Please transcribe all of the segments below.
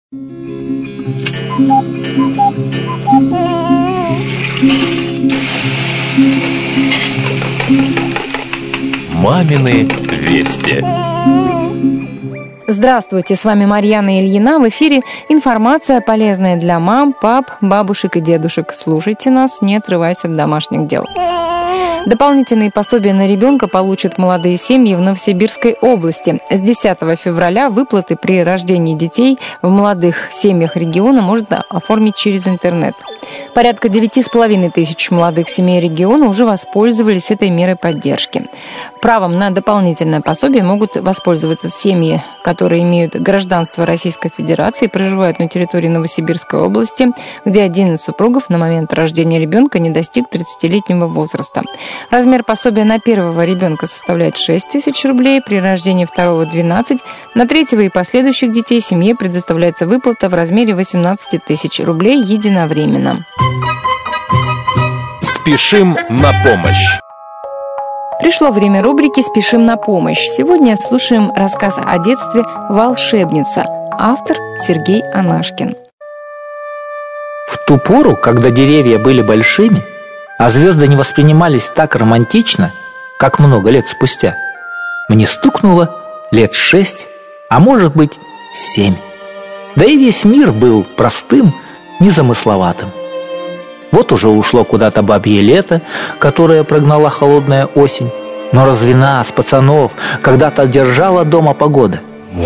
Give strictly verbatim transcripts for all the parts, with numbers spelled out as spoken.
Мамины вести. Здравствуйте, с вами Марьяна Ильина. В эфире информация, полезная для мам, пап, бабушек и дедушек. Слушайте нас, не отрываясь от домашних дел. Дополнительные пособия на ребенка получат молодые семьи в Новосибирской области. С десятого февраля выплаты при рождении детей в молодых семьях региона можно оформить через интернет. Порядка девяти с половиной тысяч молодых семей региона уже воспользовались этой мерой поддержки. Правом на дополнительное пособие могут воспользоваться семьи, которые имеют гражданство Российской Федерации и проживают на территории Новосибирской области, где один из супругов на момент рождения ребенка не достиг тридцатилетнего возраста. Размер пособия на первого ребенка составляет шесть тысяч рублей, при рождении второго – двенадцать. На третьего и последующих детей семье предоставляется выплата в размере восемнадцать тысяч рублей единовременно. Спешим на помощь. Пришло время рубрики «Спешим на помощь». Сегодня слушаем рассказ о детстве «Волшебница». Автор Сергей Анашкин. В ту пору, когда деревья были большими, а звезды не воспринимались так романтично, как много лет спустя, мне стукнуло лет шесть, а может быть семь. Да и весь мир был простым, незамысловатым. Вот уже ушло куда-то бабье лето, которое прогнала холодная осень. Но разве нас, пацанов, когда-то держала дома погода?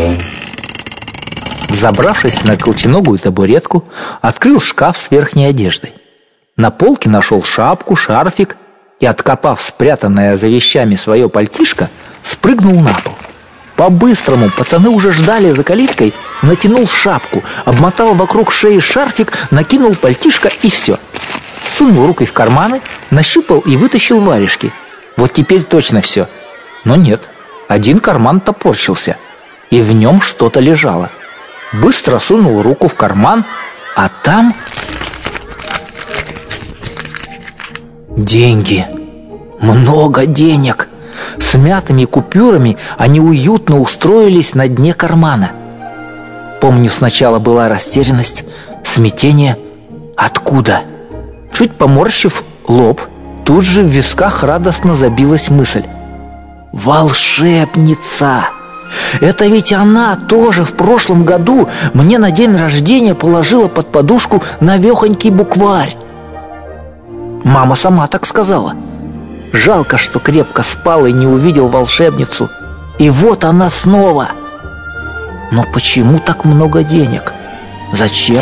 Забравшись на колченогую табуретку, открыл шкаф с верхней одеждой. На полке нашел шапку, шарфик и, откопав спрятанное за вещами свое пальтишко, спрыгнул на пол. По-быстрому пацаны уже ждали за калиткой, натянул шапку, обмотал вокруг шеи шарфик, накинул пальтишко и все. Сунул рукой в карманы, нащупал и вытащил варежки. Вот теперь точно все. Но нет, один карман топорщился, и в нем что-то лежало. Быстро сунул руку в карман, а там... деньги. Много денег. С мятыми купюрами они уютно устроились на дне кармана. Помню, сначала была растерянность, смятение. Откуда? Чуть поморщив лоб, тут же в висках радостно забилась мысль. Волшебница! Это ведь она тоже в прошлом году мне на день рождения положила под подушку навехонький букварь. Мама сама так сказала. Жалко, что крепко спал и не увидел волшебницу. И вот она снова. Но почему так много денег? Зачем?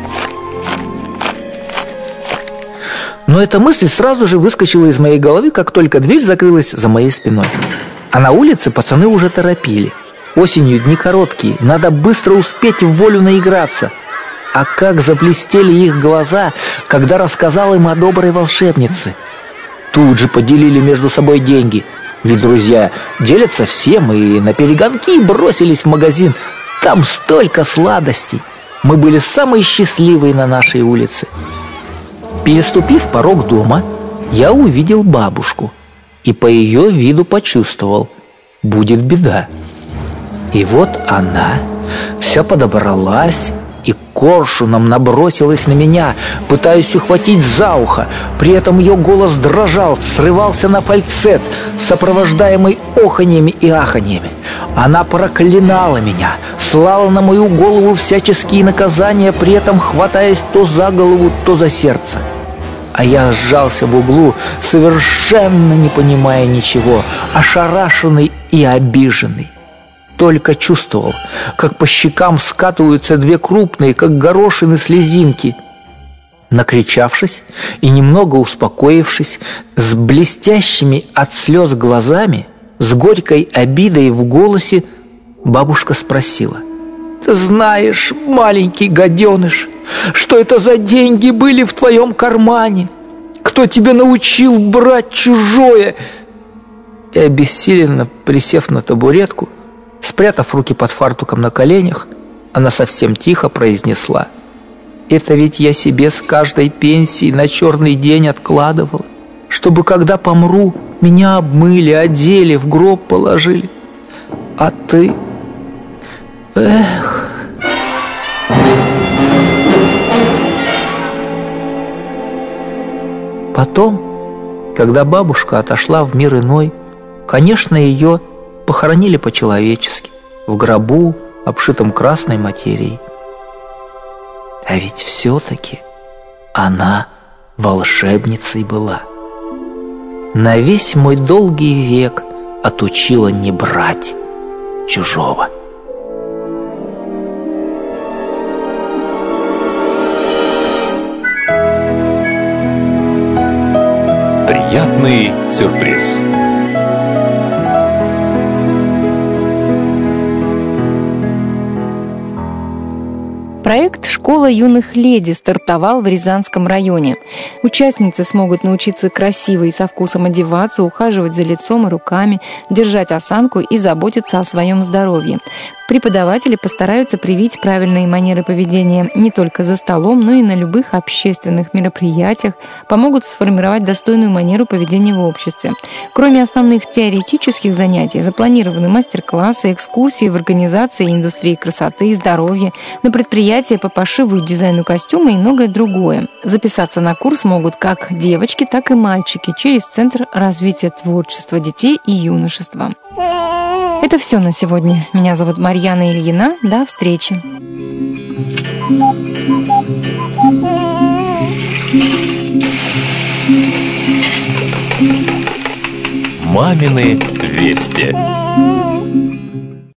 Но эта мысль сразу же выскочила из моей головы, как только дверь закрылась за моей спиной. А на улице пацаны уже торопили. Осенью дни короткие, надо быстро успеть в волю наиграться. А как заблестели их глаза, когда рассказал им о доброй волшебнице. Тут же поделили между собой деньги. Ведь друзья делятся всем, и на перегонки бросились в магазин. Там столько сладостей. Мы были самые счастливые на нашей улице. Переступив порог дома, я увидел бабушку и по ее виду почувствовал – будет беда. И вот она вся подобралась и коршуном набросилась на меня, пытаясь ухватить за ухо. При этом ее голос дрожал, срывался на фальцет, сопровождаемый оханьями и аханьями. Она проклинала меня, слала на мою голову всяческие наказания, при этом хватаясь то за голову, то за сердце. А я сжался в углу, совершенно не понимая ничего, ошарашенный и обиженный. Только чувствовал, как по щекам скатываются две крупные, как горошины, слезинки. Накричавшись и немного успокоившись, с блестящими от слез глазами, с горькой обидой в голосе, бабушка спросила: «Ты знаешь, маленький гаденыш, что это за деньги были в твоем кармане? Кто тебя научил брать чужое?» И обессиленно присев на табуретку, спрятав руки под фартуком на коленях, она совсем тихо произнесла: «Это ведь я себе с каждой пенсии на черный день откладывала, чтобы, когда помру, меня обмыли, одели, в гроб положили. А ты... Эх...» Потом, когда бабушка отошла в мир иной, конечно, ее похоронили по-человечески, в гробу, обшитом красной материей. А ведь все-таки она волшебницей была. На весь мой долгий век отучила не брать чужого. Приятный сюрприз. Проект «Школа юных леди» стартовал в Рязанском районе. Участницы смогут научиться красиво и со вкусом одеваться, ухаживать за лицом и руками, держать осанку и заботиться о своем здоровье. Преподаватели постараются привить правильные манеры поведения не только за столом, но и на любых общественных мероприятиях, помогут сформировать достойную манеру поведения в обществе. Кроме основных теоретических занятий, запланированы мастер-классы, экскурсии в организации индустрии красоты и здоровья, на предприятия по пошиву и дизайну костюма и многое другое. Записаться на курс могут как девочки, так и мальчики через Центр развития творчества детей и юношества. Это все на сегодня. Меня зовут Марьяна Ильина. До встречи. Мамины вести.